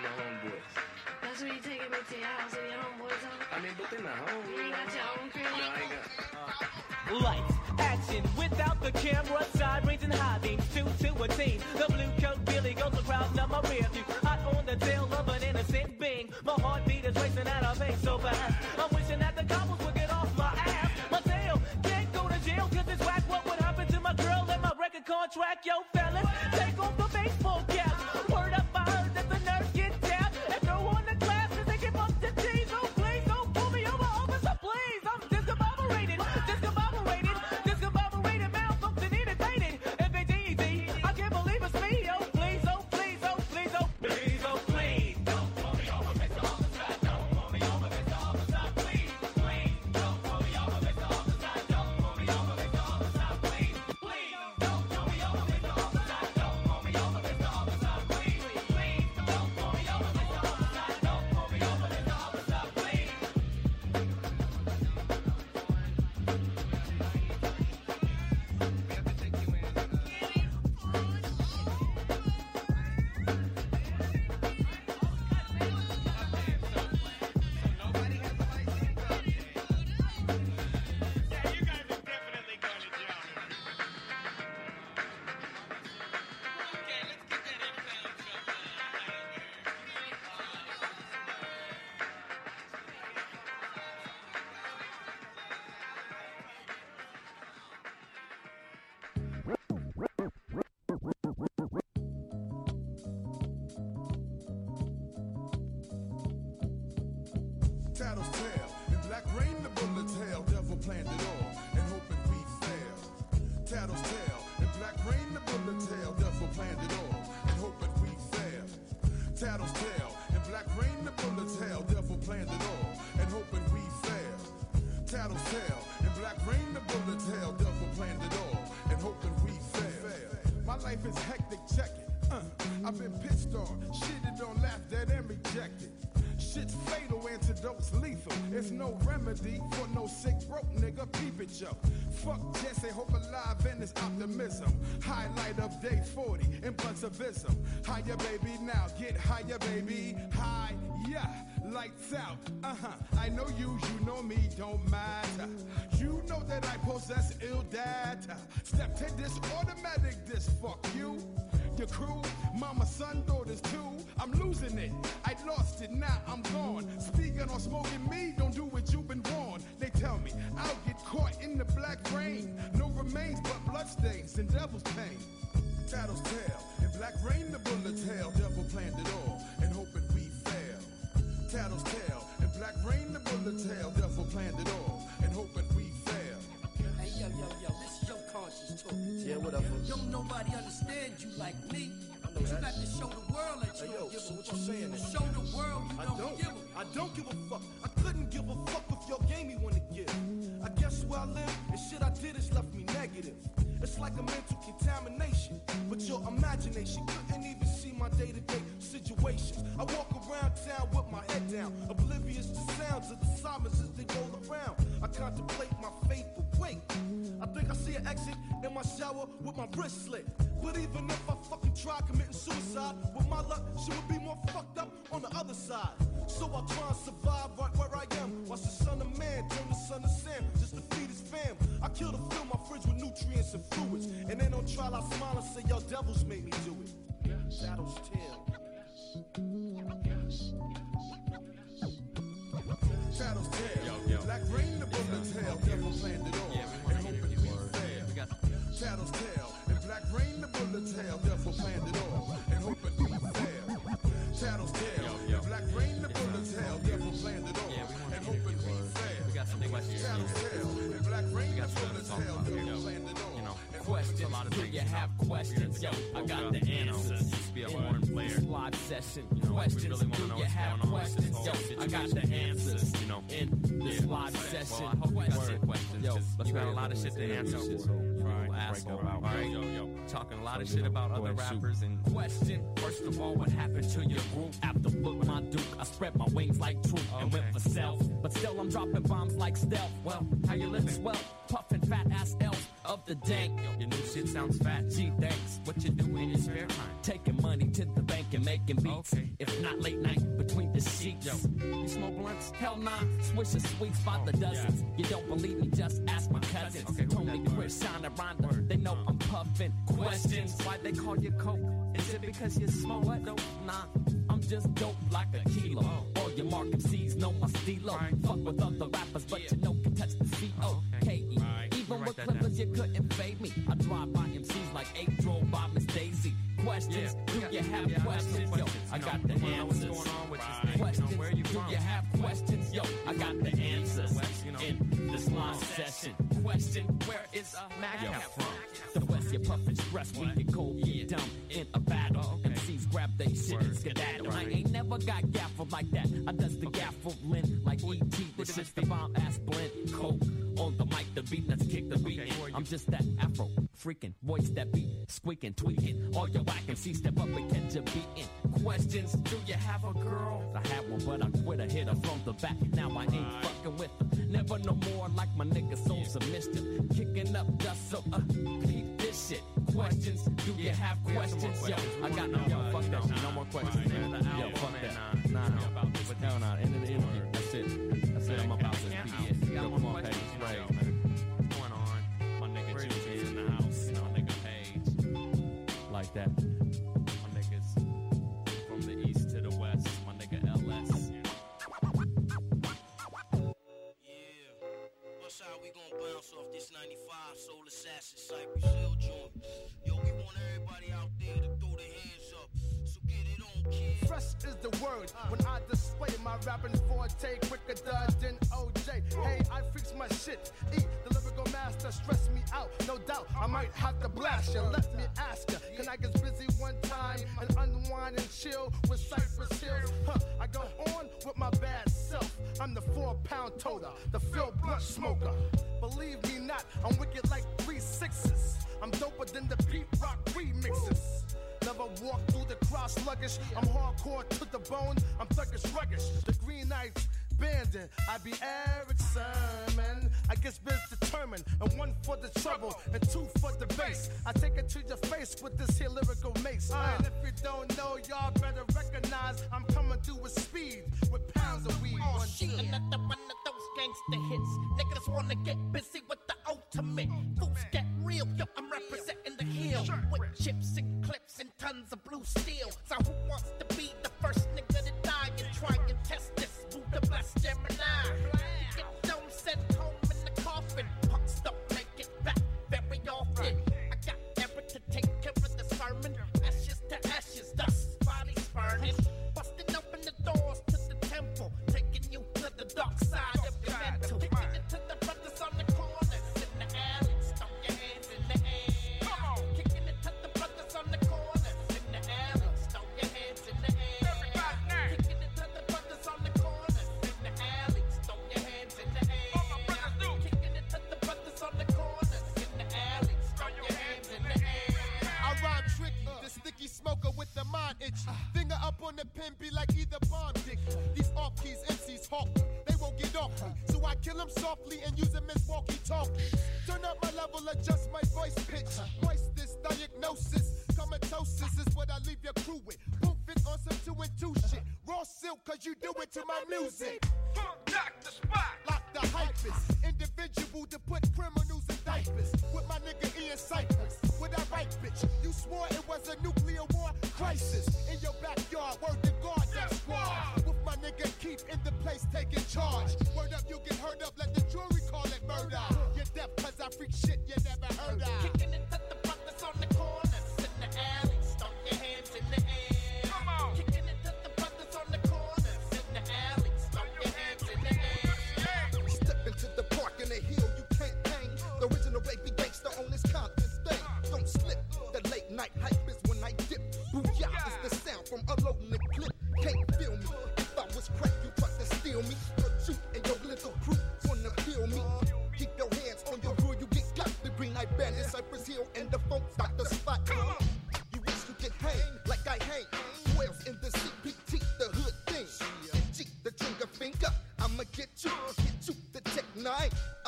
my homeboys. That's where you taking me to your house and your homeboys home? I mean, but they're not home. You ain't got your own crib? No, I ain't got. Lights, action, without the camera, sirens and high beams, 2 to a team. The blue coat Billy goes the crowd in my rear view. Hot on the tail of an innocent being. My heartbeat is racing at a pace so fast. I'm wishing that the coppers would get off my ass. My tail can't go to jail cause it's whack. What would happen to my girl and my record contract? Yo, fellas, take off the baseball cap. Word up, I heard that the nerves get tapped. And throw on the glasses and give up the T's. Oh, please don't pull me over, officer, please. I'm discombobulated, discombobulated, malfunction irritated. If it's easy, I can't believe it's me. Oh, please, oh, please, oh, please, oh, please, oh, please. Don't pull me over, Mr. Officer. Don't pull me over, Mr. Officer. Please, please. Don't pull me over, Mr. Officer. Don't pull me over, Mr. Officer. Please, please. Don't pull me over, Mr. Officer. Don't pull me over, Mr. Officer. Please, please. Don't pull me over, Mr. Officer. Don't pull me over, Mr. Officer. Please. Tattletale, and Black Rain the bullet tail, devil planned it all, and hoping we fail. Tattletale, and Black Rain the bullet tail, devil planned it all, and hoping we fail. Tattletale, and Black Rain the bullet tail, devil planned it all, and hoping we fail. Tattletale, and Black Rain the bullet tail, devil planned it all, and hoping we fail. My life is hectic, check it. I've been pissed on, shitted on, laughed at, and rejected. Shit's fatal, antidote's lethal. There's no remedy for no sick broke nigga. Peep it, yo. Fuck Jesse, hope alive and his optimism. Highlight of day 40, impulsivism. Higher, baby, now get higher, baby. High, yeah, lights out. I know you know me, don't matter. You know that I possess ill data. Step to this automatic, this fuck you. Your crew, mama, son, daughters too. I'm losing it. I lost it, now I'm gone. Speaking on smoking me, don't do what you've been warned. They tell me I'll get caught in the black rain. No remains but bloodstains and devil's pain. Tattle's tail, and Black Rain the bullet tail. Devil planned it all, and hoping we fail. Tattle's tail, and Black Rain the bullet tail. Devil planned it all, and hoping we fail. Hey, yo, this is your conscience talking. Yeah, what up, folks? Don't nobody understand you like me. know You that. got to show the world that you Hey, yo, don't give so a what fuck. you saying then? Show the world you don't give a fuck. I don't give a fuck. I couldn't give a fuck if y'all gave me one to give. I guess where I live and shit I did has left me negative. It's like a mental contamination, but your imagination couldn't even see my day-to-day situations. I walk around town with my head down, oblivious to sounds of the sirens as they roll around. I contemplate my fate, but wait, I think I see an exit in my shower with my wrist slit. But even if I fucking try committing suicide, with my luck, she would be more fucked up on the other side. So I try and survive right where I am. Watch the son of man turn the son of Sam just to feed his fam. I kill to fill my fridge with nutrients and fluids. And then on trial I smile and say, y'all devils made me do it. Shadow's tail. Shadow's tail. Black rain the bullet's tail. Devil planned it all. And hoping we fail. Shadow's tail. And black rain the bullet's tail. Devil planned it all. And hoping we fail. Shadow's tail. And black rain the bullet's tail. Devil planned it all. And hoping we fail. We got some questions. Shadow's tail. And black rain the bullet's tail. Devil planned it all. Questions, do you have questions? Yo, I got the answers. Used to be a horn player. Live session. Questions, do you have questions? Yo, I got the answers. You know, in this live session. Well, I hope you got some questions. Yo, you got a lot of shit to answer. Asshole. All right, talking a lot of shit about other rappers and question. First of all, what happened to your group after Book My Duke? I spread my wings like truth and went for self. But still I'm dropping bombs like stealth. Well, how you living? Well, puffin' fat ass elf of the dank. Your new shit sounds fat. Gee, thanks. What you do in your spare time? Taking money to the bank and making beats. If not late night between the sheets. Yo, you smoke blunts? Hell nah. Swisher sweets by the dozens. You don't believe me? Just ask my cousins. Tony, Chris, Shonda, Rhonda. They know I'm puffin'. Questions? Why they call you coke? Is it because you smoke dope? Nah, I'm just dope like a kilo. All your mark MCs know my stilo. Fuck with other rappers, but you know can touch the C-O-K-E. Even with clippers, you couldn't fade me. I drive by MCs like 8 drove by Miss Daisy. Questions? Do you have questions? Yo, I got the answers. Questions? Do you have questions? Yo, I got the answers. In this live session. Question, where is Mac from? The West, you puffin' stress, we get cold, get dumb in a battle. MCs grab they shit and skedaddle. I ain't never got gaffled like that. I does the gaffling like E.T. This shit's the bomb ass blend. Coke on the mic, the beat, let's kick the beat in. I'm just that Afro freaking voice that beat squeaking, tweaking. All your whack MCs step up and catch a beating. Questions, do you have a girl? I had one, but I quit. I hit her from the back. Now I ain't fucking with her. Never no more like my nigga Souls of Mischief. Kicking up dust, so keep this shit. Questions, do you have questions? Yo, I got no, fuck that shit. No more questions, man. Yo, fuck that. Nah. Hell nah. End of the interview. That's it. I'm about this beat. Yo, come on, Paige. Right. What's going on? My nigga Juicy is in the house. My nigga Paige. Like that. My niggas from the east to the west. My nigga LS. What's how we gon' bounce off this 95 Soul Assassin Cypress Hill joint? Yo, we want everybody out there to throw their hands up. So get it on, kid. Fresh is the word when I display my rapping forte quicker than OJ. Hey, I fix my shit. The lyrical master stress me out. No doubt, I might have to blast you. Let me ask you, can I get busy one time and unwind and chill with Cypress Hills? I go on with my bad self. I'm the 4-pound toter, the Phil Blunt smoker. Believe me not, I'm wicked like 3 6s. I'm doper than the Pete Rock remixes. Never walk through the crowd sluggish. I'm hardcore to the bone. I'm thuggish, ruggish. The Green Knights bandit. I be Eric Sermon. I guess biz determined. And 1 for the trouble and 2 for the bass. I take it to your face with this here lyrical mace. And if you don't know, y'all better recognize I'm coming through with speed with pounds of weed. Oh, shit, another one of those gangster hits. Niggas wanna get busy with the ultimate. Fools get real, yo, I'm representing the hill. With chips and clips and tons of blue steel. So who wants to be the first nigga to die and try and test this? Who the best Gemini? Get them sent home in the coffin. Punks don't make it back very often. I got Eric to take care of the sermon. Ashes to ashes, dust, bodies burning. Busting open the doors to the temple. Taking you to the dark side of your mental. Kicking it to the brothers on the corners. In the alleys, throw your hands in the air. Come on. Kicking it to the brothers on the corners. In the alleys, throw your hands in the air. Kicking it to the brothers on the corners. In the alleys, throw your hands in the air. Kicking it to the brothers on the corners. In the alleys, throw your hands in the air. I rhyme tricky, the sticky smoker with the mind itch. Finger up on the pen, be like either bomb dick. These off keys MCs hawk me, they won't get off me. So I kill them softly and use them as walkie-talkies. Turn up my level, adjust my voice pitch. Voice this diagnosis, comatosis is what I leave your crew with. Proof it on some 2 and 2 shit. Raw silk, cause you do it to my music. Lock the spot, lock the hypest. Individual to put criminals in diapers. With my nigga Ian Cypress, with that right bitch. You swore it was a nuclear war crisis. In your backyard, word to God, that squad. With my nigga Keith in the place taking charge. Word up, you get heard up, let the jury call it murder. You're deaf cause I freak shit you never heard of. Kicking it to the brothers on the corners. In the alleys, throw your hands in the air. Come on. Kicking it to the brothers on the corners. In the alleys, throw your hands in the air. Step into the park in the hill, you can't hang. The original baby gangster on this Compton thing. Don't slip, the late night hype is when I dip. Booyah is the sound from unloading the clip. Can't feel me. If I was crack, you tried to steal me. But you and your little crew wanna kill me. Keep your hands on your grill, you get got. The Green Knight Bandit, Cypress Hill,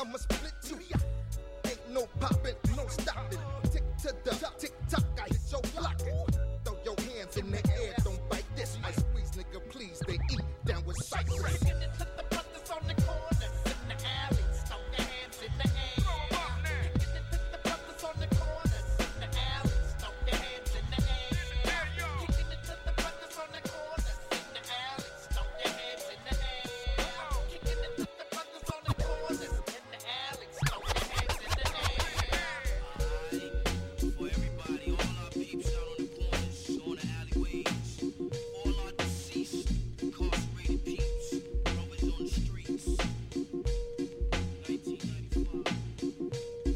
I'ma split you. Ain't no popping, no stopping. Tick to the tick tock, I hit your block. Throw your hands in the air, don't bite this. I squeeze, nigga, please. They eat down with Cypress. Kicking it to the brothers on the corners in the alleys. Throw your hands in the air. Kicking it to the brothers on the corners in the alleys. Throw your hands in the air. Kicking it to the brothers on the corners in the alleys. Throw your hands in the air. Kicking it to the brothers on the corners in the alleys. Throw your hands in the air. For everybody, all our peeps out on the corners, on the alleyways, all our deceased, incarcerated peeps, brothers on the streets. 1995.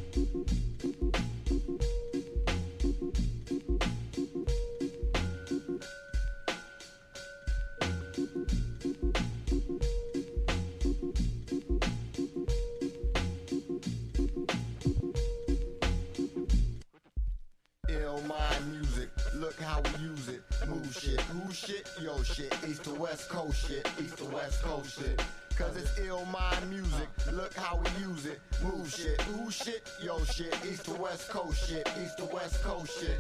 Ill mind music, look how we use it. Move shit, who shit, yo shit. East to west coast shit, east to west coast shit. Cause it's ill mind music, look how we use it. Move shit, who shit, yo shit. East to west coast shit, east to west coast shit.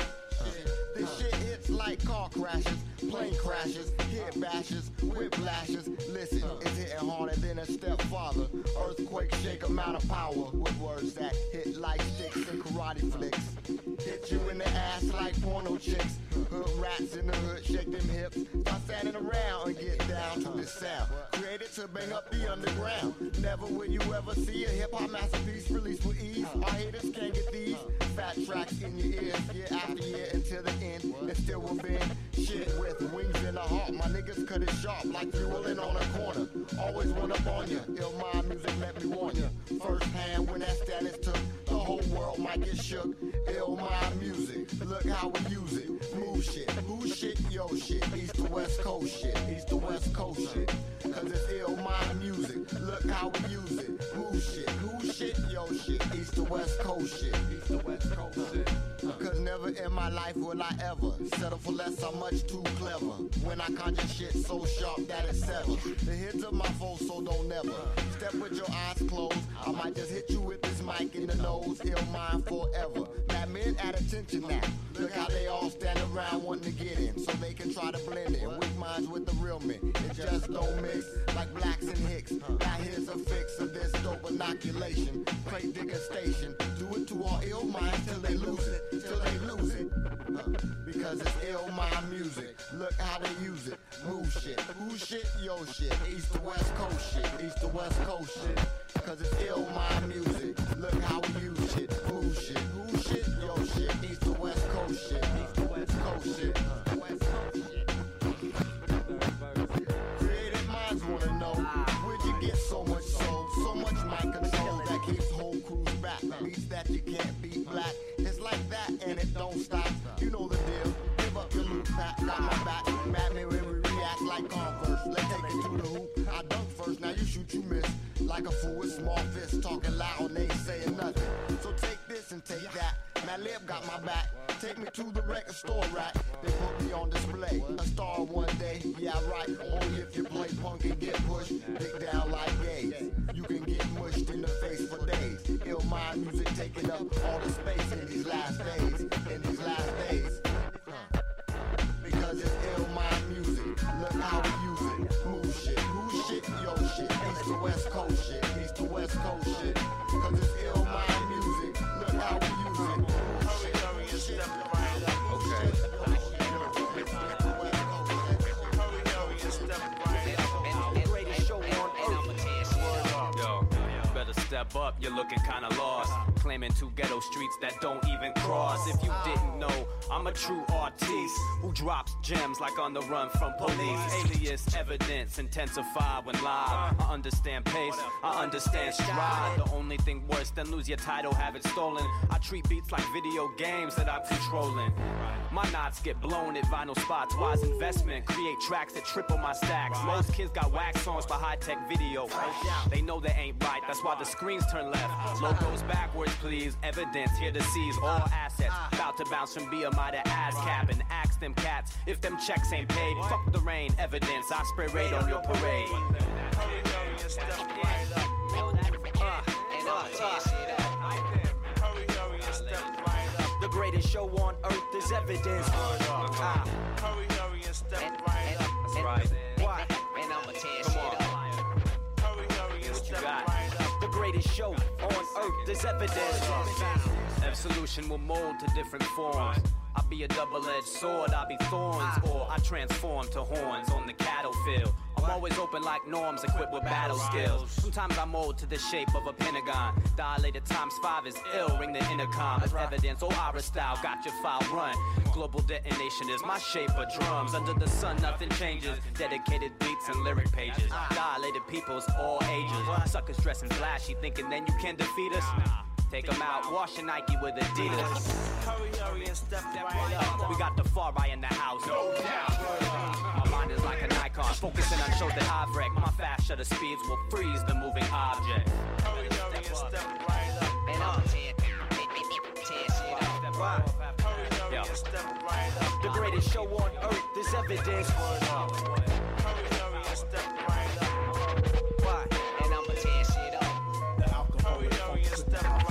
This shit hits like car crashes, plane crashes, hit bashes, whiplashes. Listen, it's hitting harder than a stepfather. Earthquake shake amount of power with words that hit like sticks in karate flicks. Hit you in the ass like porno chicks. Hood rats in the hood, shake them hips. Start standing around and get down to this sound. Created to bang up the underground. Never will you ever see a hip-hop masterpiece released with ease. Our haters can't get these fat tracks in your ears year after year until the end. And still will bend shit with wings in the heart. My niggas cut it sharp like fueling on a corner. Always one up on ya. Ill mind music, let me warn ya. First hand when that status took, the whole world might get shook. Ill mind music, look how we use it. Move shit, who shit, yo shit. East to west coast shit, east to west coast shit. Cause it's ill mind music, look how we use it. Move shit, who shit, yo shit. East to west coast shit, east to west coast shit. Cause never in my life will I ever settle for less, I'm much too clever. When I conjure shit so sharp that it severs the heads of my foes, so don't never step with your eyes closed. I might just hit you with this mic in the nose. Ill mind forever. Mad men at attention now. Look how they all stand around wanting to get in, so they can try to blend in. Weak minds with the real men, it just don't mix like blacks and hicks. Now here's a fix of this dope inoculation. Crate digger station, do it to all ill minds till they lose it, till they lose it. Because it's ill mind music, look how they use it. Move shit, who shit, yo shit. East to west coast shit, east to west coast shit. Cause it's ill mind music, look how we use it. Move shit, who shit, yo shit. East to west coast shit, east to west coast shit. West coast shit. Creative minds wanna know, where'd you get so much soul, so much mind control that keeps whole crews back? Beats that you can't beat black. It's like that and it don't stop. You know the deal. Give up your loot, Pat, got my back. Mad me when we react like Converse. Let's take it to the hoop. I dunk first, now you shoot, you miss. Like a fool with small fists, talking loud and ain't saying nothing. So take this and take that. Mad Lib got my back. Take me to the record store rack. They put me on display. A star one day, yeah right. Only if you play punk and get pushed. Dig down like gays. You can get mushed in the face for days. Ill mind music taking up all the space in these last days. In these last days. Because it's ill mind music. Look how we use it. Move shit, who shit, yo shit. East to west coast shit, east to west coast shit. Cause it's ill mind music. Look how we use it. Move shit, hurry and step right up. Okay. Hurry and step right up. Greatest show on earth. Yo, better step up, you're looking kinda lost. Claiming two ghetto streets that don't even cross. If you didn't know, I'm a true artiste who drops gems like on the run from police. Alias evidence intensify when live. I understand pace, I understand stride. The only thing worse than lose your title, have it stolen. I treat beats like video games that I'm controlling. My knots get blown at vinyl spots. Wise investment, create tracks that triple my stacks. Most kids got wax songs for high-tech video. They know they ain't right, that's why the screens turn left. Logos backwards, please. Evidence here to seize all assets. About to bounce from BMI to ASCAP and ask them cats if them checks ain't paid. Fuck the rain, evidence. I spray raid on your parade. show on earth is evidence. Hurry, hurry, and step right up. That's right. Why? And I'ma tear shit up. Hurry, hurry, and step right up. The greatest show on earth is evidence. Absolution will mold to different forms. I'll be a double-edged sword, I'll be thorns, or I transform to horns on the cattle field. I'm always open like norms, equipped with battle skills. Sometimes I mold to the shape of a pentagon. Dilated times 5 is ill, ring the intercom. As evidence, O'Hara style, got your file run. Global detonation is my shape of drums. Under the sun, nothing changes. Dedicated beats and lyric pages. Dilated peoples, all ages. Suckers dressing flashy, thinking then you can defeat us. Take them out, wash your Nike with Adidas. Hurry, hurry, and step right up. We got the far right in the house. No doubt. My mind is like a Nikon, focusing on shows that I've wrecked. My fast shutter speeds will freeze the moving object. Hurry, hurry, and step right up. And I'ma tear shit up. Hurry, hurry, and step right up. The greatest show on earth is evidence. Hurry, hurry, and step right up. Why? And I'ma tear shit up. The alcohol. Hurry, hurry, and step right up.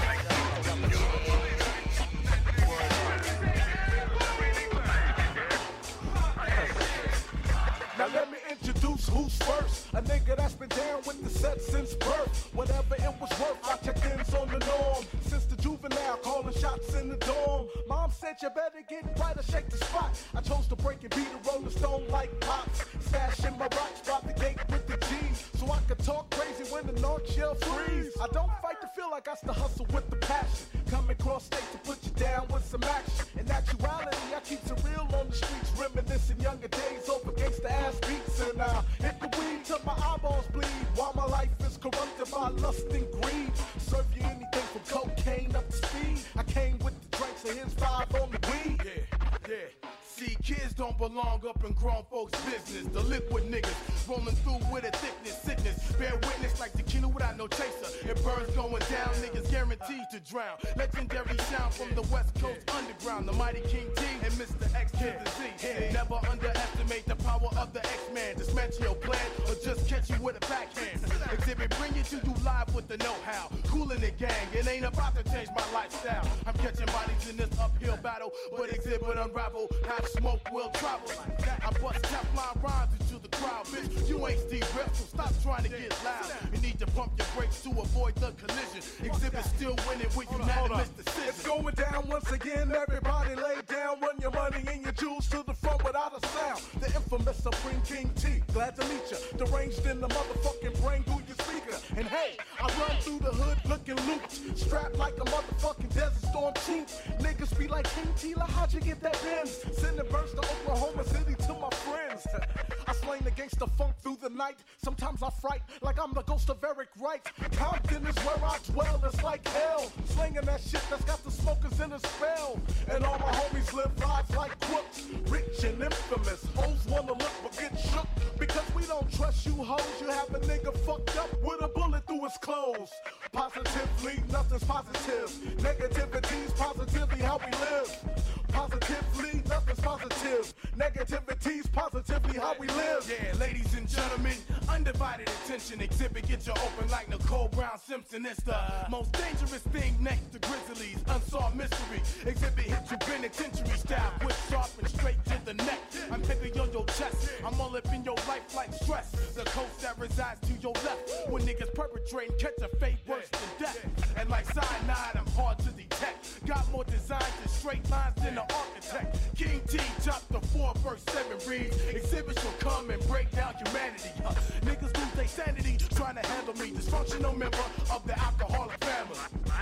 Now let me introduce who's first. A nigga that's been down with the set since birth. Whatever it was worth, I checked ins on the norm. Since the juvenile, calling shots in the dorm. Mom said you better get right or shake the spot. I chose to break and beat a Rolling Stone like pops. Stashing my rocks, drop the gate with the G's. So I could talk crazy when the North Shell freeze. I don't fight to feel like I still hustle with the passion. Coming cross state to put you down with some action. In actuality, I keep it real on the streets. Reminiscing younger days over gangsta ass beats. And I hit the weed till my eyeballs bleed. While my life is corrupted by lust and greed. Serve you anything from cocaine up to speed. I came with the drinks and here's 5 on the weed. Yeah. See, kids don't belong up in grown folks' business. The liquid niggas rolling through with a sickness. Bear witness like tequila without no chaser. If birds going down, niggas guaranteed to drown. Legendary sound from the West Coast underground. The mighty King T and Mr. X to the Z. Never underestimate the power of the X-Man. Dismantle your plan or just catch you with a backhand. Exhibit, bring it to you live with the know-how. Coolin' the gang, it ain't about to change my lifestyle. I'm catching bodies in this uphill battle, but exhibit unravel. Have smoke will travel. I bust Teflon rhymes into the crowd, bitch. You ain't Steve Rip, so stop trying to get loud. You need to pump your brakes to avoid the collision. Exhibit still winning with unanimous decision. It's going down once again. Everybody lay down, run your money and your jewels to the front without a sound. The infamous Supreme King T. Glad to meet ya. Deranged in the motherfucking brain through your speaker. And hey, I run through the hood looking looped. Strapped like a motherfucking Desert Storm chief. Niggas be like, King Tila, how'd you get that Benz? Sending birds to Oklahoma City to my friends. I slang the gangsta funk through the night. Sometimes I fright like I'm the ghost of Eric Wright. Compton is where I dwell, it's like hell. Slinging that shit that's got the smokers in a spell. And all my homies live lives like crooks. Rich and infamous. Hoes wanna look but get shook. Because we don't trust you hoes. You have a nigga fucked up with a bullet through his clothes. Positively, nothing's positive. Negativity's positively how we live. Positively, nothing's positive. Negativity's positively how we live. Yeah, ladies and gentlemen, undivided attention. Exhibit get you open like Nicole Brown Simpson. It's the most dangerous thing next to Grizzlies. Unsolved mystery. Exhibit hit you penitentiary style. Quick, sharp, and straight to the neck. I'm heavy on your chest. I'm all up in your life like stress. The coast that resides to your left. When niggas perpetrating, catch a fate worse than death. And like cyanide, I'm hard to detect. Got more designs and straight lines than an architect. King T, chapter 4, verse 7 reads, exhibits will come and break down humanity. Niggas lose their sanity trying to handle me. Dysfunctional member of the alcoholic family.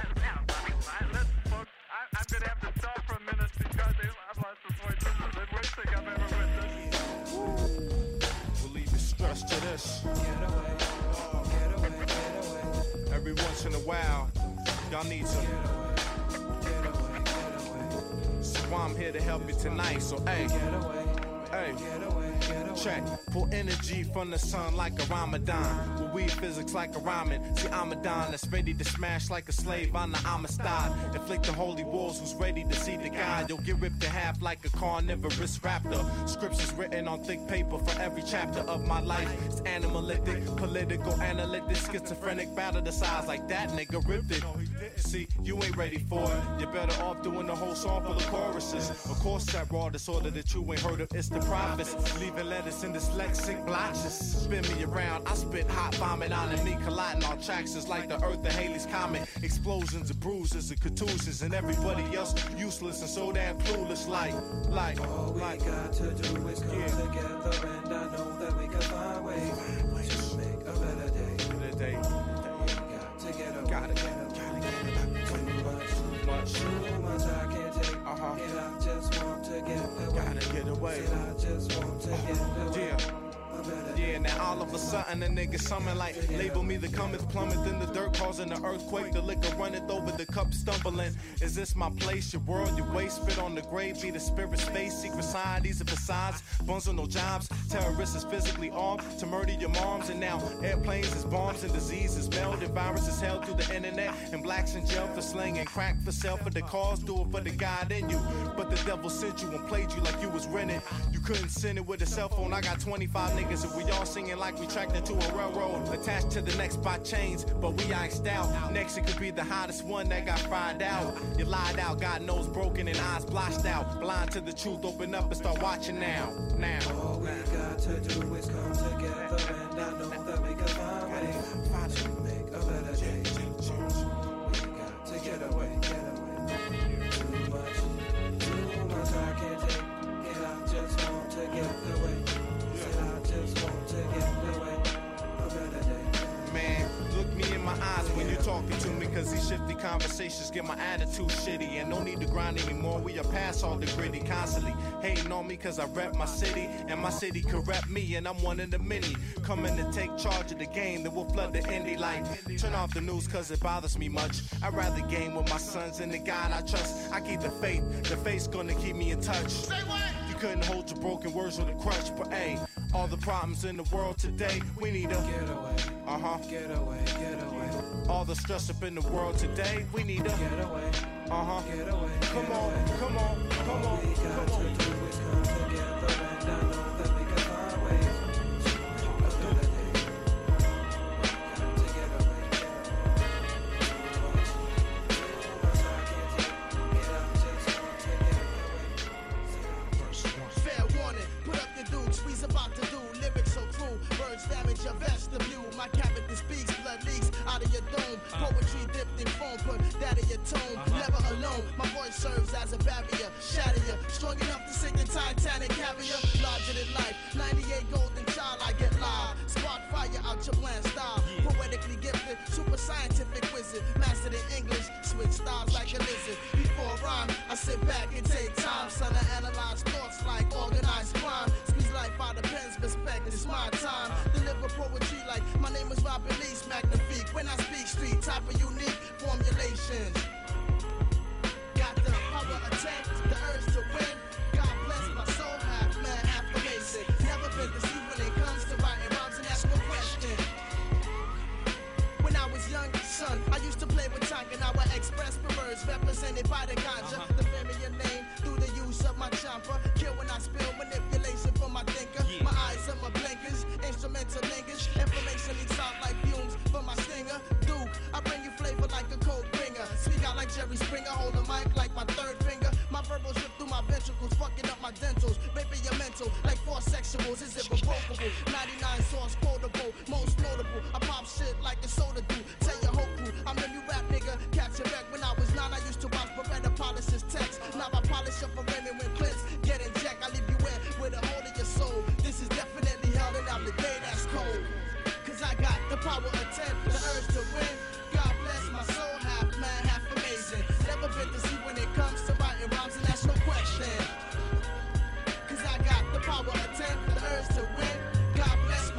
I'm gonna have to stop for a minute because I've lost the point. This is the worst thing I've ever witnessed. We'll leave the stress to this. Every once in a while, y'all need some. So I'm here to help you tonight. So hey, Check, pull energy from the sun like a Ramadan. With weed physics like a ramen. See, I'm a don that's ready to smash like a slave on the Amistad. Inflict the holy wars who's ready to see the God. You'll get ripped in half like a carnivorous raptor. Scriptures written on thick paper for every chapter of my life. It's animalistic, political, analytic, schizophrenic, battle the size like that nigga ripped it. See, you ain't ready for it. You're better off doing the whole song for the choruses. Of course, that raw disorder that you ain't heard of, it's the prophets. Leaving letters in dyslexic blotches. Spin me around, I spit hot vomit on me, colliding on tracks just like the Earth and Halley's Comet. Explosions and bruises and contusions, and everybody else useless and so damn clueless. Like, all we got to do is come together, and I know that we can find ways to make a better day. Got to get away. Gotta get away. Too much I can't take. And I just want to get away. Gotta get away. Said I just want to get away. Yeah, now all of a sudden a nigga summon like label me the cometh plummet in the dirt causing the earthquake, the liquor runneth over the cup stumbling. Is this my place, your world, your way, spit on the grave, be the spirit's face, secret societies and facades, buns with no jobs, terrorists is physically armed to murder your moms, and now airplanes is bombs and diseases melded, viruses held through the internet, and blacks in jail for slinging crack for sale for the cause, do it for the God in you, but the devil sent you and played you like you was rented, you couldn't send it with a cell phone, I got 25 niggas and we all singing like we tracked into a railroad. Attached to the next by chains, but we iced out. Next it could be the hottest one that got fried out. You lied out, got nose broken and eyes blotched out. Blind to the truth, open up and start watching now. All we got to do is come together, and I know that we can find ways to make a better day. We got to get away. Too much I can't take, and I just want to get away. Just want to get away, a better day. Man, look me in my eyes when you're talking to me, cause these shifty conversations get my attitude shitty. And no need to grind anymore, we are past all the gritty. Constantly hating on me cause I rep my city, and my city could rep me, and I'm one of the many. Coming to take charge of the game, then we'll flood the indie light. Turn off the news cause it bothers me much. I'd rather game with my sons and the God I trust. I keep the faith's gonna keep me in touch. Say what? You couldn't hold your broken words with a crutch, but hey, all the problems in the world today, we need to get away. Get away. All the stress up in the world today, we need to get away. Get away. Come on. All we got to do is come together, and I know that we can find ways to make a better day. Got to get away. Too much I can't take, and I just want to get away. Fair warning, put up your dudes, we's about to do lyrics so cruel, words damage your vestibule. My cavity speaks, blood leaks out of your dome. Poetry dipped in foam, put that in your tone. Never alone, my voice serves as a barrier. Shatter you, strong enough to sink in Titanic caviar. Larger than life, 98 golden child, I get live. Spark fire out your bland style. Poetically gifted, super scientific wizard. Mastered in English, switch styles like a lizard. Before rhyme, I sit back and take time. Son, I analyze thoughts like organized crime. Squeeze life out of pen's perspective, it's my time. Deliver poetry like my name is Robin Lee's magnifique. When I speak street, type of unique formulations. Got the power of 10, the urge to win. God bless my soul, half man, half amazing. Never been deceived when it comes to writing rhymes, and that's no question. When I was young, son, I used to play with tongue, and I would express words represented by the ganja. The familiar name through the use of my chomper. Kill when I spill manipulation from my thinker. My eyes are my blinkers, instrumental lingers. Information leaks out like fumes from my stinger. Duke, I bring you flavor like a cold bringer. Speak out like Jerry Springer, hold a mic like my third finger. My verbals rip through my ventricles, fucking up my dentals. Raping your mental like 4 sexuals, is irrevocable. 99 source quotable, most notable. I pop shit like a soda do. Tell your whole crew, I'm the new rap nigga. Catch a wreck. When I was 9, I used to watch Beretta polish his text. Now I polish up for Raymond when clips get in jack. I leave you in with a hole in your soul. This is definitely hell, and I'm the day that's cold. Cause I got the power of 10, the urge to win. God bless my soul, half man, half amazing. Never been deceived when it comes to writing rhymes, and that's no question. Cause I got the power of 10, the urge to win. God bless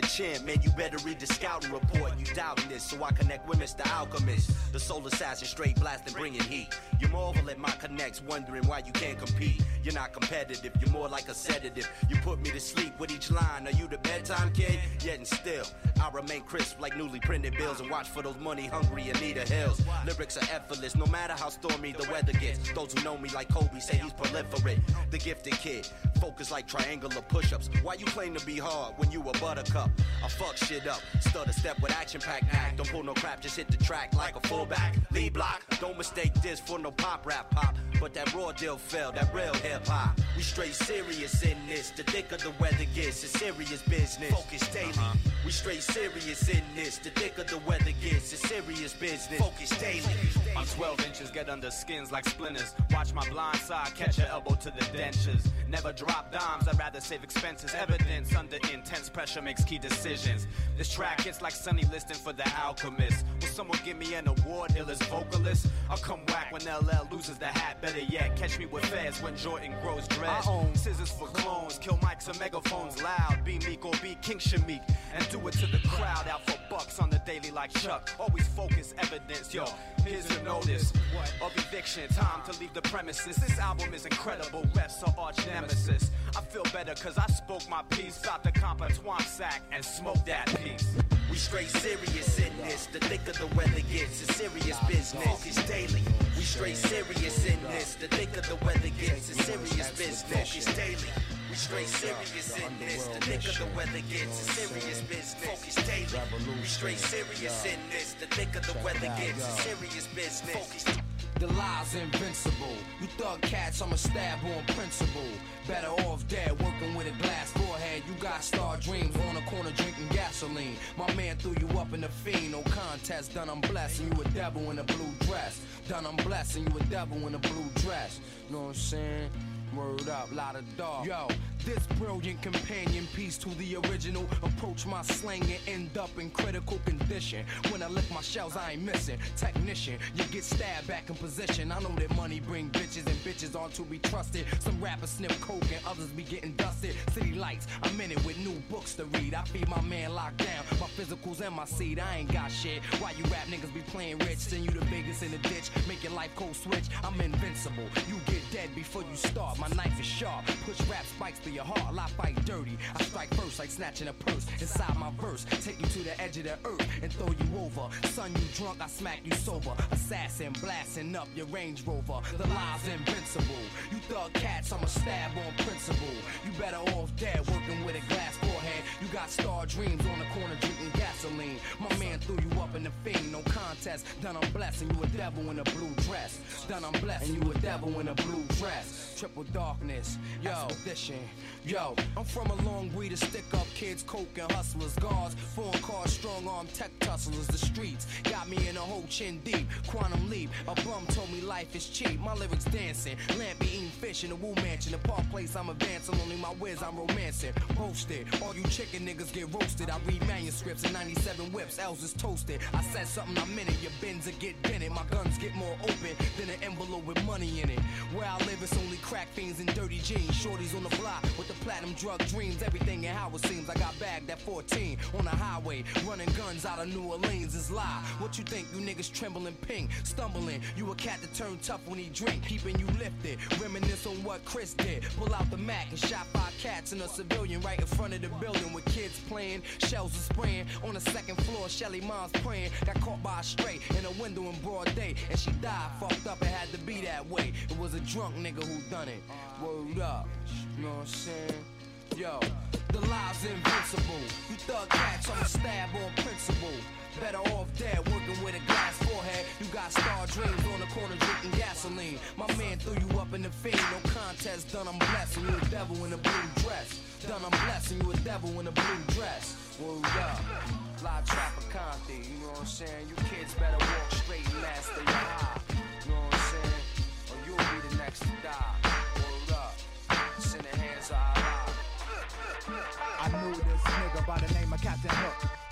champ, man, you better read the scouting report. You doubting this, so I connect with Mr. Alchemist, the soul assassin, straight blasting, bringing heat. You marvel at my connects, wondering why you can't compete. You're not competitive, you're more like a sedative. You put me to sleep with each line. Are you the bedtime kid? Yet and still, I remain crisp like newly printed bills and watch for those money-hungry Anita Hills. Lyrics are effortless, no matter how stormy the weather gets. Those who know me like Kobe say he's proliferate. The gifted kid, focus like triangular push-ups. Why you claim to be hard when you a buttercup? I fuck shit up, stutter step with action-packed act. Don't pull no crap, just hit the track like a fullback. Lead block, don't mistake this for no pop rap pop. But that raw deal fell, that real hip-hop. We straight serious in this, the thicker the weather gets, it's serious business. Focus daily. We straight serious in this, the thicker the weather gets, it's serious business. Focus daily. I'm 12 inches, get under skins like splinters. Watch my blind side, catch your elbow to the dentures. Never drop dimes, I'd rather save expenses. Evidence under intense pressure makes key decisions. This track hits like Sonny listing for the Alchemist. Will someone give me an award, illest vocalist? I'll come whack when LL loses the hat. Better yet, catch me with feds when Jordan grows dreads. Scissors for clones, kill mics and megaphones loud. Be meek or be King Shamik, and do it to the crowd. Out for bucks on the daily like Chuck. Always focus, evidence, yo. Here's your notice of eviction, time to leave the premises. This album is incredible, refs are arch nemesis. I feel better cause I spoke my piece, about the comptoir sack and smoke that piece. We straight serious in this, the thicker the weather gets, it's serious business. Focus daily. We straight serious in this, the thicker the weather gets, it's serious business. Focus daily. We straight serious in this, the thicker the weather gets, it's serious business. Focus daily. We straight serious in this, the thicker the weather gets, it's serious business. Focus. The lie's invincible. You thug cats, I'ma stab on principle. Better off dead, working with a glass forehead. You got star dreams on the corner drinking gasoline. My man threw you up in the fiend, no contest. Done I'm blessing you a devil in a blue dress. Done I'm blessing you a devil in a blue dress. Know what I'm saying? Word up, lot of dog. Yo, this brilliant companion piece to the original. Approach my slang and end up in critical condition. When I lift my shells, I ain't missing. Technician, you get stabbed back in position. I know that money bring bitches and bitches aren't to be trusted. Some rappers sniff coke and others be getting dusted. City lights, I'm in it with new books to read. I feed my man locked down, my physicals and my seed. I ain't got shit. Why you rap niggas be playing rich? Send you the biggest in the ditch, make your life code switch. I'm invincible. You get dead before you start. My knife is sharp, push rap spikes through your heart. I fight dirty, I strike first like snatching a purse. Inside my verse, take you to the edge of the earth and throw you over. Son, you drunk, I smack you sober. Assassin, blasting up your Range Rover. The lie's invincible. You thug cats, I'ma stab on principle. You better off dead, working with a glass forehead. You got star dreams on the corner drinking gasoline. My man threw you up in the fiend, no contest. Done I'm blessing you a devil in a blue dress. Done I'm blessing you a devil in a blue dress. Triple darkness, yo, expedition. Yo, I'm from a long breed of stick-up kids, coke and hustlers, guards, foreign cars, strong-arm tech tusslers. The streets got me in a whole chin deep. Quantum leap, a bum told me life is cheap. My lyrics dancing, lamp eating fish in a woo mansion. The park place I'm advancing, only my whiz I'm romancing. Posted, all you chicken niggas get roasted. I read manuscripts in 97 whips, L's is toasted. I said something, I'm in it, your bins will get dented. My guns get more open than an envelope with money in it. Where I live, it's only crack fiends and dirty jeans. Shorties on the block with the platinum drug dreams. Everything and how it seems. I got bagged at 14 on the highway, running guns out of New Orleans is lie. What you think? You niggas trembling pink, stumbling. You a cat that turn tough when he drink, keeping you lifted. Reminisce on what Chris did. Pull out the Mac and shot 5 cats in a civilian right in front of the building with kids playing. Shells are spraying on the second floor. Shelly mom's praying. Got caught by a stray in a window in broad day, and she died fucked up. It had to be that way. It was a drunk nigga who done it. Word up, you know what I'm saying? Yo, the lie's invincible. You thug cats, I'ma stab on principle. Better off dead, working with a glass forehead. You got star dreams on the corner drinking gasoline. My man threw you up in the fiend, no contest. Done I'm blessing you a devil in a blue dress. Done I'm blessing you a devil in a blue dress. Word up, La Traficante, you know what I'm saying? You kids better walk straight and master your high. You know what I'm saying? Or you'll be the next to die. Word up, it's in the hands of Allah. I knew this nigga by the name of Captain Hook.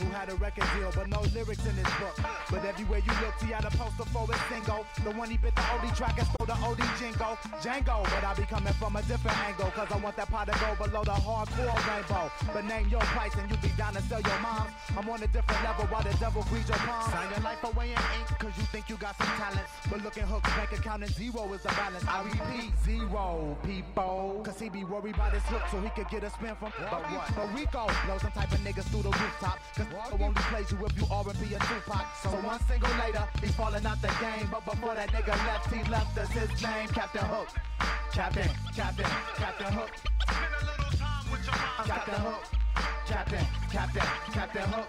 who had a record deal, but no lyrics in his book. But everywhere you look, he had a poster for his single. The one he bit the OD track and stole the OD jingle. Django, but I be coming from a different angle, cause I want that pot to go below the hardcore rainbow. But name your price and you be down to sell your moms. I'm on a different level while the devil reads your palms. Sign your life away in ink, cause you think you got some talent. But looking hooks, bank account and zero is the balance. I repeat, zero, people. Cause he be worried about his hook so he could get a spin from. But what? But Rico knows some type of niggas through the rooftop. Cause only plays you if you R&B and Tupac. So one single later, he's falling out the game. But before that nigga left, he left us his name, Captain Hook. Captain Hook. Captain Hook. Captain Hook.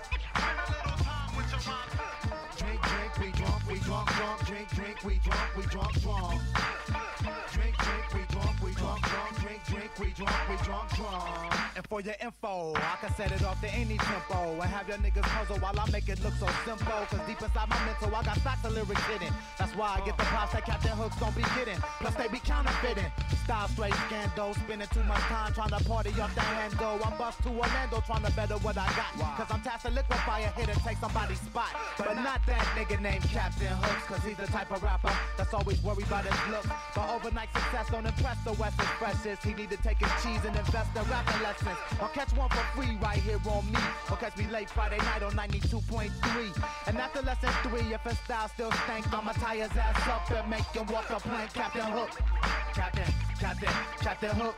Drink, we drunk, drink, we drunk, drunk. Drink, we drunk, drink, we drunk. And for your info, I can set it off to any tempo and have your niggas puzzle while I make it look so simple. Cause deep inside my mental, I got stacks of lyrics hidden. That's why I get the props that Captain Hooks don't be getting. Plus they be counterfeiting. Style straight scandal, spending too much time trying to party off the handle. I'm bust to Orlando trying to better what I got. Cause I'm tasked to liquefy a hit and take somebody's spot. But not that nigga named Captain Hooks, cause he's the type of rapper that's always worried about his look. But overnight success don't impress the Western freshest. He need to take his cheese and invest in rapping lessons. I'll catch one for free right here on me. Or catch me late Friday night on 92.3. And after lesson 3, if his style still stank, I'ma tie his ass up and make him walk a plank. Captain Hook. Captain Hook. Captain Hook.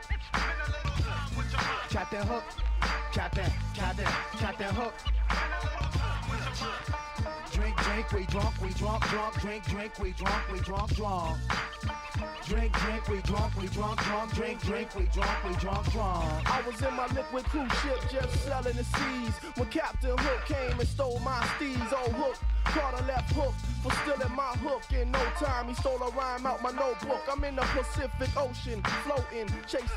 Captain Hook. Drink, we drunk, drink, we drunk, drunk. Drink, we drunk, drink, we drunk. I was in my liquid cruise ship just selling the seas when Captain Hook came and stole my steeds. Oh, Hook caught a left hook for stealing my hook. In no time, he stole a rhyme out my notebook. I'm in the Pacific Ocean, floating, chasing